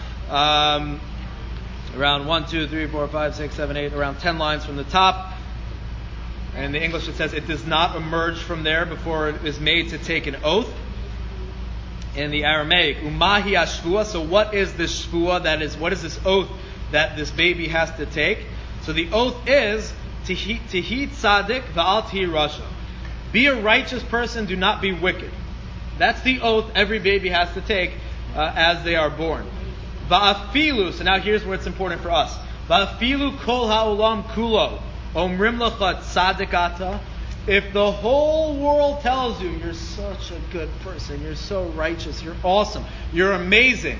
Around 1, 2, 3, 4, 5, 6, 7, 8, around 10 lines from the top. And in the English it says it does not emerge from there before it is made to take an oath. In the Aramaic, umahi ashvua. So what is this shvua? What is this oath that this baby has to take? So the oath is tihi tzaddik va'al tihi rasha. Be a righteous person, do not be wicked. That's the oath every baby has to take as they are born. Va'afilu. So now here's where it's important for us. Va'afilu kol ha'olam kulo omrim lecha tzaddik ata. If the whole world tells you you're such a good person, you're so righteous, you're awesome, you're amazing,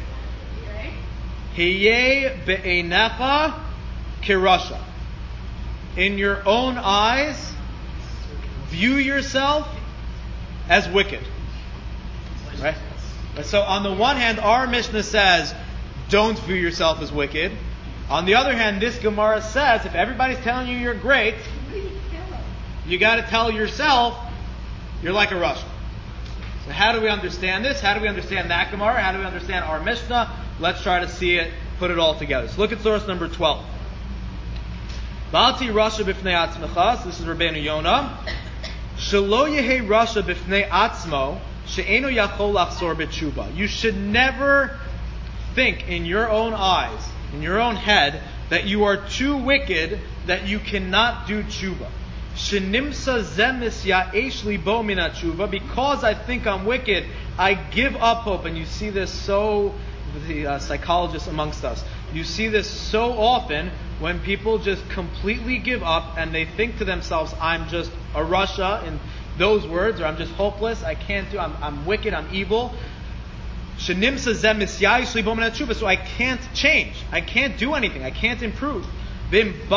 Hiyeh be'einecha kirasha. In your own eyes, view yourself as wicked. Right? So on the one hand, our Mishnah says, don't view yourself as wicked. On the other hand, this Gemara says, if everybody's telling you you're great, you got to tell yourself you're like a Rasha. So how do we understand this? How do we understand that Gemara? How do we understand our Mishnah? Let's try to see it, put it all together. So look at source number 12. Ba'alti Rasha b'fnei atzmecha. This is Rabbeinu Yonah. Shelo yehe Rasha b'fnei atzmo she'eno yachol lachzor b'tshuva. You should never think in your own eyes, in your own head, that you are too wicked that you cannot do tshuva. Shenimsa zemis ya'esh libo min tshuva. Because I think I'm wicked, I give up hope. And you see this so, the psychologists amongst us, you see this so often when people just completely give up and they think to themselves, I'm just a Rasha in those words, or I'm just hopeless, I can't do, I'm wicked, I'm evil. Shenimsa zemis ya'esh libo min tshuva. So I can't change. I can't do anything. I can't improve. So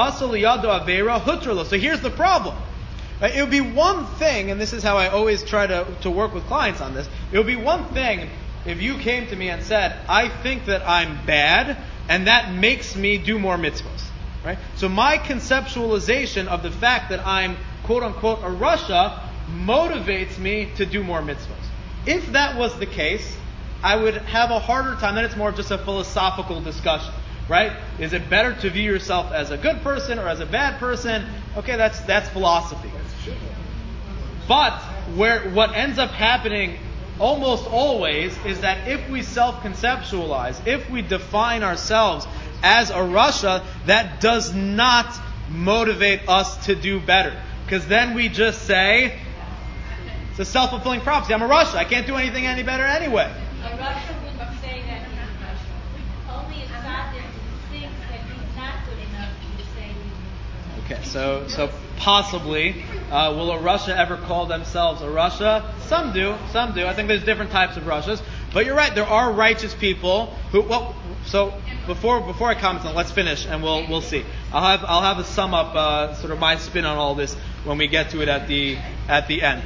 here's the problem. It would be one thing, and this is how I always try to work with clients on this. It would be one thing if you came to me and said, I think that I'm bad, and that makes me do more mitzvahs. Right? So my conceptualization of the fact that I'm quote-unquote a Rasha motivates me to do more mitzvahs. If that was the case, I would have a harder time. Then it's more of just a philosophical discussion. Right? Is it better to view yourself as a good person or as a bad person? Okay, that's philosophy. But what ends up happening almost always is that if we self-conceptualize, if we define ourselves as a Rasha, that does not motivate us to do better. Because then we just say, it's a self-fulfilling prophecy. I'm a Rasha. I can't do anything any better anyway. A Rasha wouldn't say that he's a Rasha. Only a tzaddik who thinks that he's not good enough would say he's a Rasha. Okay, so possibly, will a Rasha ever call themselves a Rasha? Some do. I think there's different types of Rashas. But you're right, there are righteous people who, so before I comment on it, let's finish and we'll see. I'll have a sum up, sort of my spin on all this when we get to it at the end.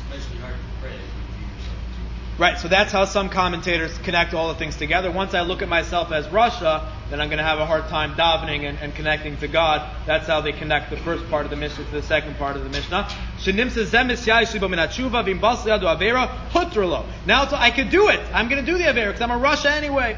Right, so that's how some commentators connect all the things together. Once I look at myself as Rasha, then I'm going to have a hard time davening and connecting to God. That's how they connect the first part of the Mishnah to the second part of the Mishnah. Now I could do it. I'm going to do the Avera because I'm a Rasha anyway.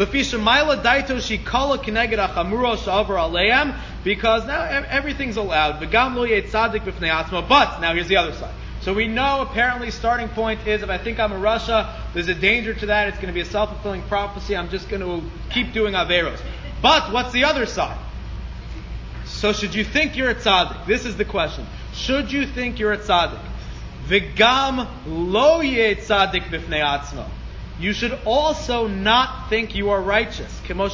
Because now everything's allowed. But now here's the other side. So we know apparently starting point is if I think I'm a Rasha, there's a danger to that. It's going to be a self-fulfilling prophecy. I'm just going to keep doing Averos. But what's the other side? So should you think you're a tzaddik? This is the question. Should you think you're a tzaddik? V'gam lo yeh tzaddik b'fnei atzmo. You should also not think you are righteous. So as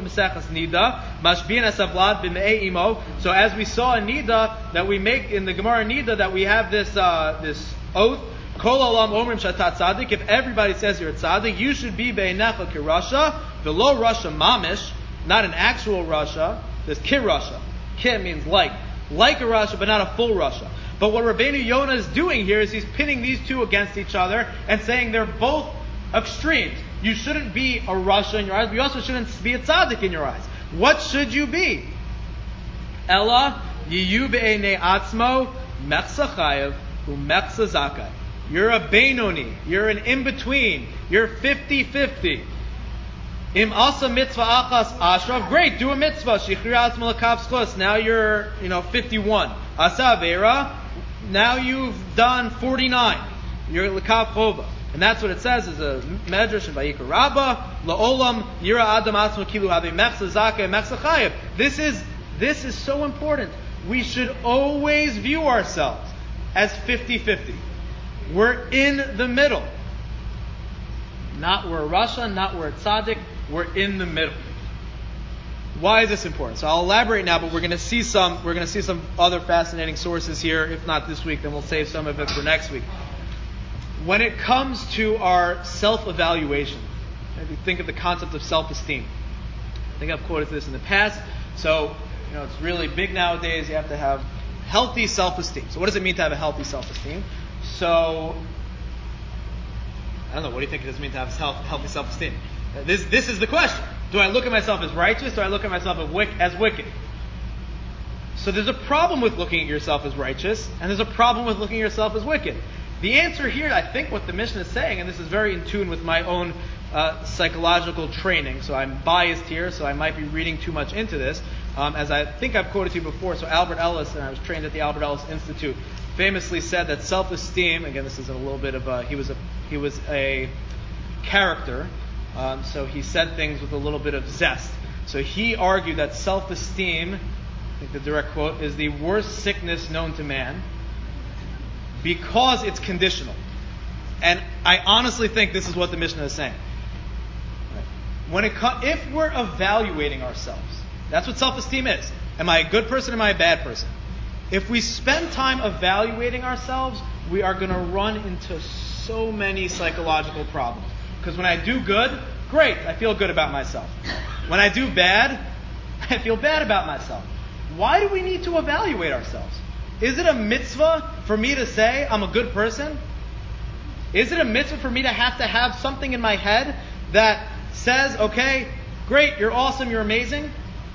we saw in Nida, that we make in the Gemara Nida, that we have this oath. Kol olam omrim shatat tzaddik. If everybody says you're a tzaddik, you should be beinecha kirasha, v'lo rasha mamish, not an actual Rasha. There's kirasha. Kir means like a Rasha, but not a full Rasha. But what Rabbeinu Yonah is doing here is he's pinning these two against each other and saying they're both extremes. You shouldn't be a Rasha in your eyes, but you also shouldn't be a tzaddik in your eyes. What should you be? Ella yiyu be'enei atzmo mechsa chayev u'mechsa zakai. You're a Beinoni. You're an in-between. You're 50-50. Im asa mitzvah achas ashrav. Great, do a mitzvah. Shichri atzmo l'kav schos. Now you're 51. Asa avera. Now you've done 49. You're l'kav chova. And that's what it says is a medrash in Vayikra Rabbah, La'olam Yira Adam Atzmo Kilu Have Mechza Zakah Mechza Chayev. This is so important. We should always view ourselves as 50-50. We're in the middle. Not we're a Rasha, not we're a Tzaddik, we're in the middle. Why is this important? So I'll elaborate now, but we're going to see some other fascinating sources here. If not this week, then we'll save some of it for next week. When it comes to our self-evaluation, maybe think of the concept of self-esteem. I think I've quoted this in the past. So, it's really big nowadays. You have to have healthy self-esteem. So what does it mean to have a healthy self-esteem? So, I don't know. What do you think it does mean to have healthy self-esteem? This is the question. Do I look at myself as righteous? Do I look at myself as wicked? So there's a problem with looking at yourself as righteous, and there's a problem with looking at yourself as wicked. The answer here, I think what the Mishnah is saying, and this is very in tune with my own psychological training, so I'm biased here, so I might be reading too much into this, as I think I've quoted to you before. So Albert Ellis, and I was trained at the Albert Ellis Institute, famously said that self-esteem, again this is a little bit of he was a character, so he said things with a little bit of zest. So he argued that self-esteem, I think the direct quote, is the worst sickness known to man, because it's conditional. And I honestly think this is what the Mishnah is saying. If we're evaluating ourselves, that's what self-esteem is. Am I a good person? Am I a bad person? If we spend time evaluating ourselves, we are going to run into so many psychological problems. Because when I do good, great, I feel good about myself. When I do bad, I feel bad about myself. Why do we need to evaluate ourselves? Is it a mitzvah for me to say I'm a good person? Is it a mitzvah for me to have something in my head that says, okay, great, you're awesome, you're amazing?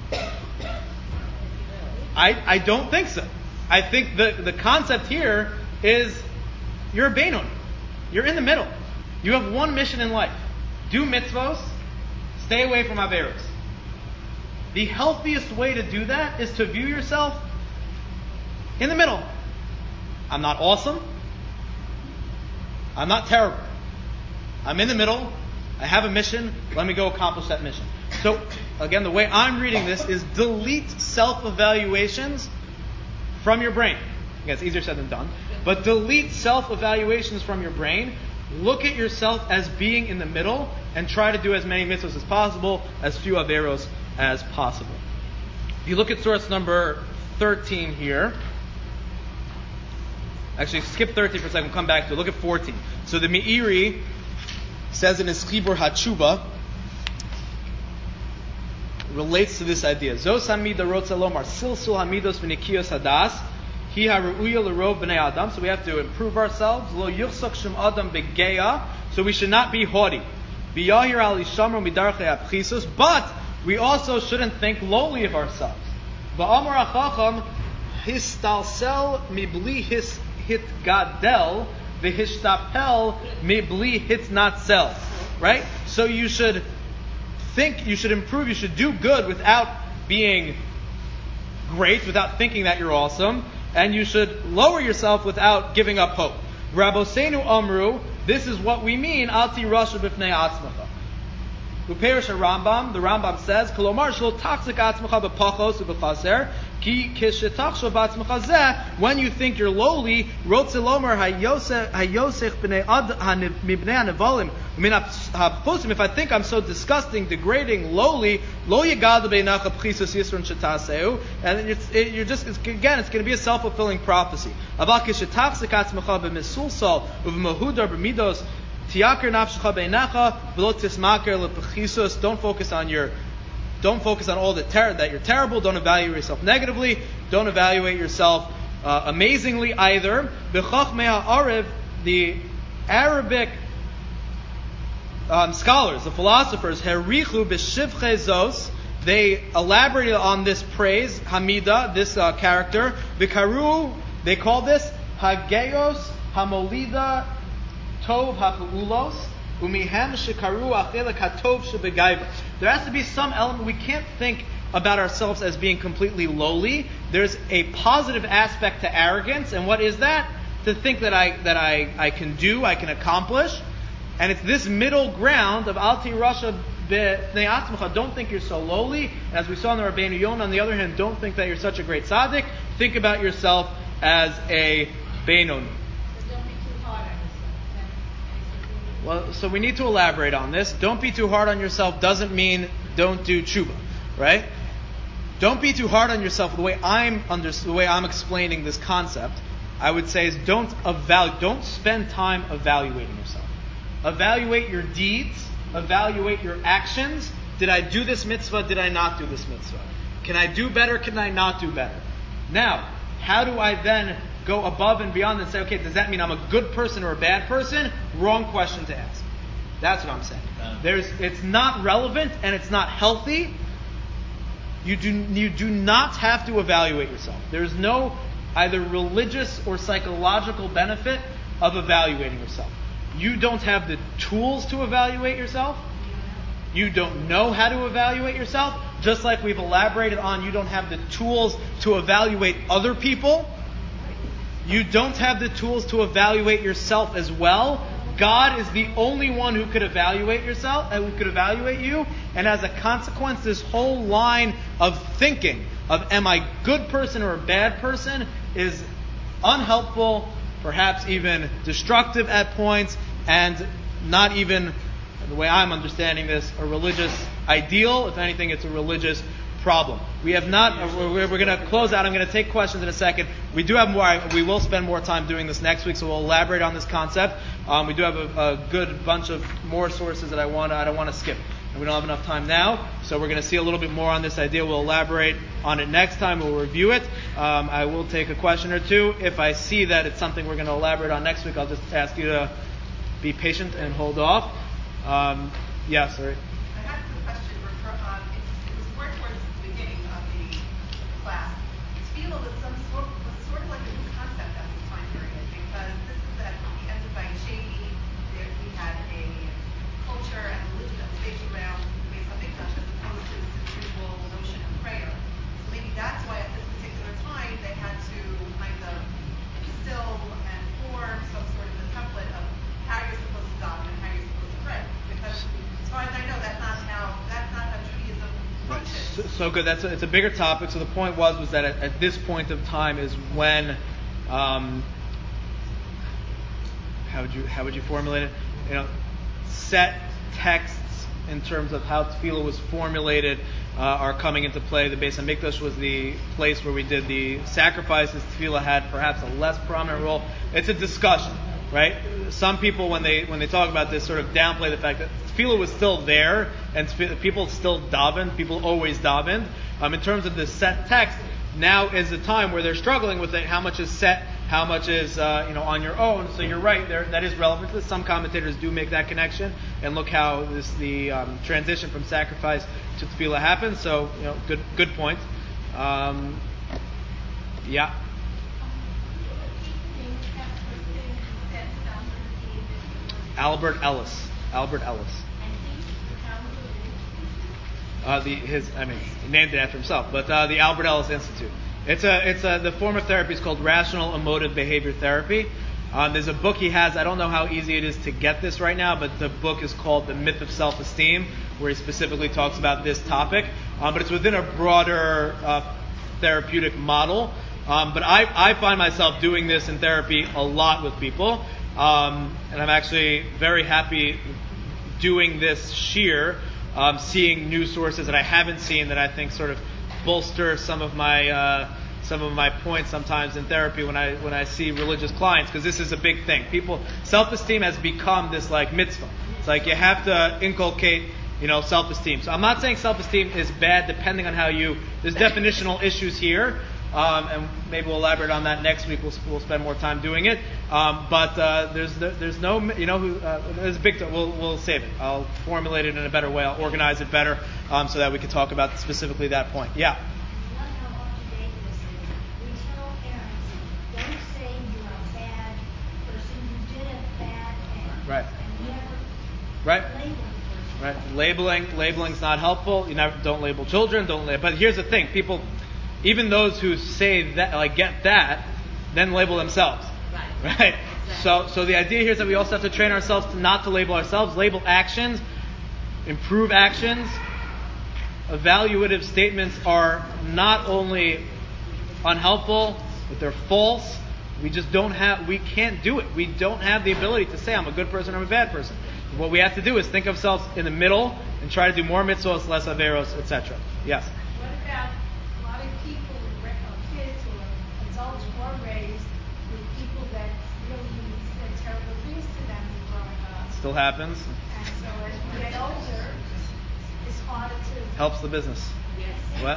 I don't think so. I think the concept here is you're a Beinoni. You're in the middle. You have one mission in life. Do mitzvos, stay away from averos. The healthiest way to do that is to view yourself in the middle. I'm not awesome. I'm not terrible. I'm in the middle. I have a mission. Let me go accomplish that mission. So, again, the way I'm reading this is delete self-evaluations from your brain. Again, it's easier said than done. But delete self-evaluations from your brain. Look at yourself as being in the middle and try to do as many mitzvahs as possible, as few averos as possible. If you look at source number 13 here, actually skip 13 for a second, we'll come back to it. Look at 14. So the Meiri says in his Chibur HaTshuva, relates to this idea. Zos hamida rotza lomar silsul hamidos v'nikiyos hadas hi ha'ru'uya l'rov b'nei adam. So we have to improve ourselves. Lo yuchsak shem adam begeya. So we should not be haughty. B'yahir al ishamro midarchei apchisos. But we also shouldn't think lowly of ourselves. Ba'amar hachacham histalsel mibli hitgadel v'hishtapel mibli hitnatsel. Right? So you should think, you should improve, you should do good without being great, without thinking that you're awesome, and you should lower yourself without giving up hope. Rabosenu Amru, this is what we mean, Alti Rasha B'fnei Atzmacha. Uperish Rambam, the Rambam says, Kolomar shlo taksik atzmacha b'pachos u'b'chaser, ki kishetachsho b'atzmacha zeh, when you think you're lowly, rotzelomer hayosech b'nei mibnei hanevalim, if I think I'm so disgusting, degrading, lowly, lo yigad beinacha pchisos yisron shetaseu, and you're just, it's going to be a self-fulfilling prophecy. Aval kishetachsik atzmacha b'mesulsal u'b'mahudar b'midos, don't focus on all that you're terrible. Don't evaluate yourself negatively. Don't evaluate yourself amazingly either. The Arabic scholars, the philosophers, they elaborated on this praise, Hamida, this character. They call this Hageos Hamolida Tov ha'ulos umihem shekaru achelek hatov shebegaiva. There has to be some element. We can't think about ourselves as being completely lowly. There's a positive aspect to arrogance, and what is that? To think that I can do, I can accomplish, and it's this middle ground of Alti Rasha B'nei Atzmacha. Don't think you're so lowly. As we saw in the Rabbeinu Yonah, on the other hand, don't think that you're such a great tzaddik. Think about yourself as a Beinoni. Well, so we need to elaborate on this. Don't be too hard on yourself doesn't mean don't do tshuva, right? Don't be too hard on yourself. The way I'm explaining this concept, I would say is don't spend time evaluating yourself. Evaluate your deeds. Evaluate your actions. Did I do this mitzvah? Did I not do this mitzvah? Can I do better? Can I not do better? Now, how do I then go above and beyond and say, okay, does that mean I'm a good person or a bad person? Wrong question to ask. That's what I'm saying. It's not relevant and it's not healthy. You do not have to evaluate yourself. There's no either religious or psychological benefit of evaluating yourself. You don't have the tools to evaluate yourself. You don't know how to evaluate yourself. Just like we've elaborated on, you don't have the tools to evaluate other people. You don't have the tools to evaluate yourself as well. God is the only one who could evaluate yourself, and who could evaluate you. And as a consequence, this whole line of thinking of am I a good person or a bad person is unhelpful, perhaps even destructive at points, and not even, the way I'm understanding this, a religious ideal. If anything, it's a religious problem. We have not. We're going to close out. I'm going to take questions in a second. We do have more. We will spend more time doing this next week, so we'll elaborate on this concept. We do have a good bunch of more sources that I don't want to skip, and we don't have enough time now. So we're going to see a little bit more on this idea. We'll elaborate on it next time. We'll review it. I will take a question or two. If I see that it's something we're going to elaborate on next week, I'll just ask you to be patient and hold off. Yeah, sorry. I had a question. It was more towards the beginning of the class. Tefillah was sort of like a new concept at this time period because this is at the end of Vayisheni. We had a culture and religion that was based around Beis Hamikdash as opposed to this individual notion of prayer. So maybe that's why at this particular time they had to kind of instill and form some sort of a template of how you're supposed to daven and how you're supposed to pray. Because as far as I know, that's not how Judaism functions. So good. It's a bigger topic. So the point was that at this point of time is when, how would you formulate it? Set texts in terms of how tefillah was formulated are coming into play. The Beis Hamikdash was the place where we did the sacrifices. Tefillah had perhaps a less prominent role. It's a discussion, right? Some people, when they talk about this, sort of downplay the fact that tefillah was still there and people still davened. People always davened. In terms of the set text, now is the time where they're struggling with it. How much is set? How much is on your own? So you're right there. That is relevant to this. Some commentators do make that connection and look how the transition from sacrifice to tefillah happens. So good point. Yeah. Albert Ellis. He named it after himself, but the Albert Ellis Institute. The form of therapy is called rational emotive behavior therapy. There's a book he has. I don't know how easy it is to get this right now, but the book is called The Myth of Self-Esteem, where he specifically talks about this topic. But it's within a broader therapeutic model. But I find myself doing this in therapy a lot with people, and I'm actually very happy doing this sheer, seeing new sources that I haven't seen that I think sort of bolster some of my points sometimes in therapy when I see religious clients, because this is a big thing. Self-esteem has become this like mitzvah. It's like you have to inculcate self-esteem. So I'm not saying self-esteem is bad depending on there's definitional issues here, and maybe we'll elaborate on that next week. We'll spend more time doing it. But there's no, there's a big, we'll save it. I'll formulate it in a better way. I'll organize it better, so that we can talk about specifically that point. Yeah. Right. Labeling's not helpful. Don't label children. But here's the thing: people, even those who say that, get that, then label themselves. Right. So the idea here is that we also have to train ourselves not to label ourselves. Label actions, improve actions. Evaluative statements are not only unhelpful, but they're false. We can't do it. We don't have the ability to say I'm a good person or I'm a bad person. What we have to do is think of ourselves in the middle and try to do more mitzvahs, less averos, etc. Yes? What about a lot of people, kids or adults who are raised with people that really said terrible things to them growing up? Still happens. And so as we get older, it's harder to... Helps the business. Yes. What?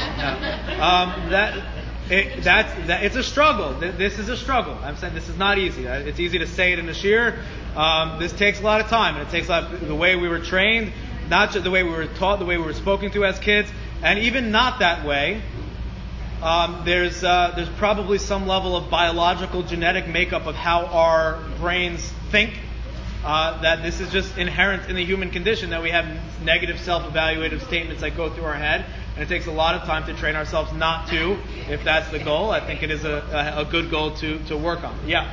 No. It's a struggle. This is a struggle. I'm saying this is not easy. It's easy to say it in the shir. This takes a lot of time, and it takes a lot of the way we were trained, not just the way we were taught, the way we were spoken to as kids, and even not that way. There's probably some level of biological genetic makeup of how our brains think. That this is just inherent in the human condition, that we have negative self-evaluative statements that go through our head, and it takes a lot of time to train ourselves not to, if that's the goal. I think it is a good goal to work on. Yeah?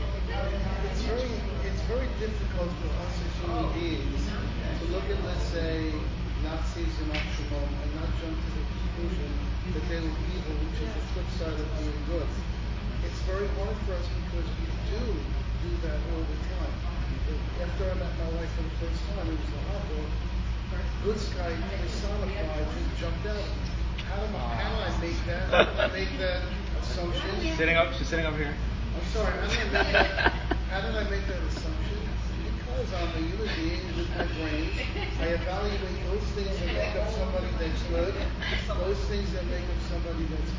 It's very difficult for us as human beings to look at, let's say, Nazis and Shimon and not jump to the conclusion that they were evil, which is the flip side of being good. It's very hard for us because we do that all the time. After I met my wife for the first time, it was the hot dog. Good Sky personified just jumped out. How do I make that? How do I make that assumption? She's sitting up here. I'm sorry. How did I make that assumption? Because I'm a human being with my brain. I evaluate those things that make up somebody that's good, those things that make up somebody that's bad, and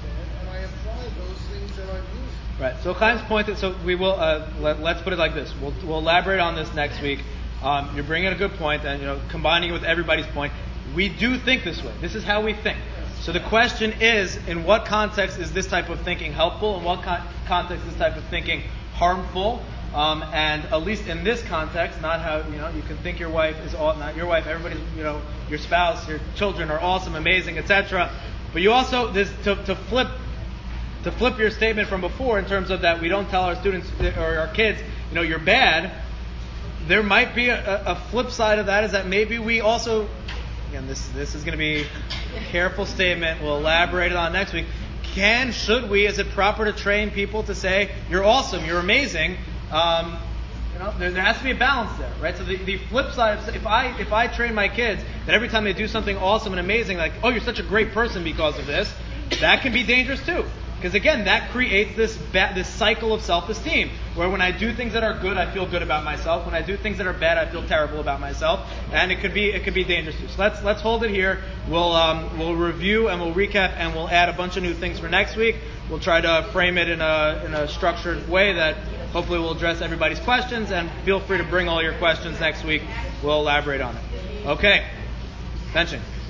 I apply those things that I've used. Right. So Chaim's point is, so we will let's put it like this. We'll elaborate on this next week. You're bringing a good point, and combining it with everybody's point. We do think this way. This is how we think. So the question is, in what context is this type of thinking helpful? In what context is this type of thinking harmful? And at least in this context, not how you can think your wife is not your wife. Everybody's your spouse, your children are awesome, amazing, etc. But you also to flip your statement from before in terms of that we don't tell our students or our kids, you're bad. There might be a flip side of that, is that maybe we also, again, this is going to be a careful statement. We'll elaborate it on next week. Should we, is it proper to train people to say, you're awesome, you're amazing? There has to be a balance there, right? So the flip side, if I train my kids that every time they do something awesome and amazing, like, oh, you're such a great person because of this, that can be dangerous too. Because again, that creates this cycle of self-esteem, where when I do things that are good, I feel good about myself. When I do things that are bad, I feel terrible about myself, and it could be dangerous too. So let's hold it here. We'll review and we'll recap and we'll add a bunch of new things for next week. We'll try to frame it in a structured way that hopefully will address everybody's questions. And feel free to bring all your questions next week. We'll elaborate on it. Okay, benching.